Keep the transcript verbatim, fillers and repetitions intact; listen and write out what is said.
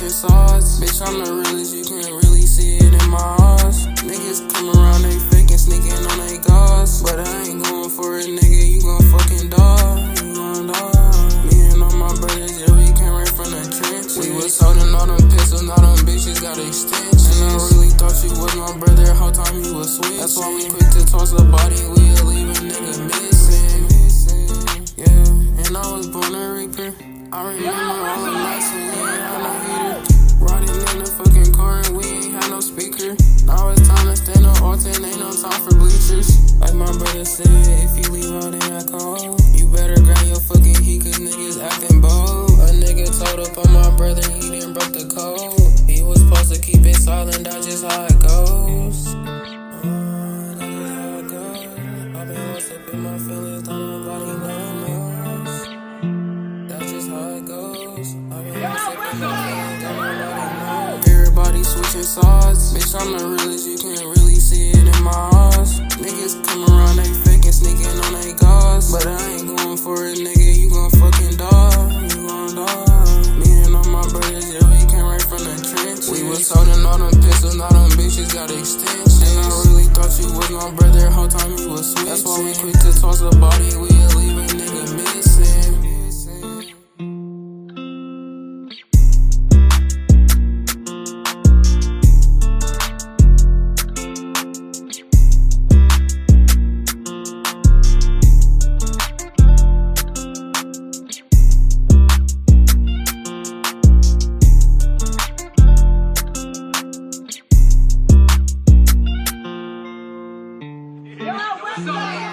switching sides. Bitch, I'm the realest, you can't really see it in my eyes. Niggas come around, they faking, sneaking on they guys. But I ain't going for it, nigga, you gon' fucking die. You gon' die. Me and all my brothers, yeah, we came right from the trenches. We was holding all them pistols, now them bitches got extensions. And I really thought you was my brother, whole time you was switching. That's why we quick to toss the body, we'll leave a nigga missing. Yeah, and I was born a reaper. I remember all the nights when we ain't had no heater. Riding in the fucking car and we ain't had no speaker. Now it's time to stand up, Alton, ain't no time for bleachers. Like my brother said, if you leave out in that cold, you better grab your fucking heat, cause niggas acting bold. A nigga told up on my brother, he didn't break the code. He was supposed to keep it silent, that's just how it goes. Uh, that's just how it goes. I've been lost up in my feelings, don't nobody knows. That's just how it goes. I've been lost up in my feelings, don't nobody knows. Everybody switching sides. Bitch, I'm the realest, you can't really see it in my eyes. Niggas come around, they faking, sneaking on they guys. But I ain't going for it, nigga, you gon' fucking die. You gon' die. Me and all my brothers, yeah, we came right from the trenches. We was holding all them pistols, now them bitches got extensions. And I really thought you was my brother, whole time you was switching. That's why we quick to toss the body, we'll leave a nigga missing. Yeah, what's up?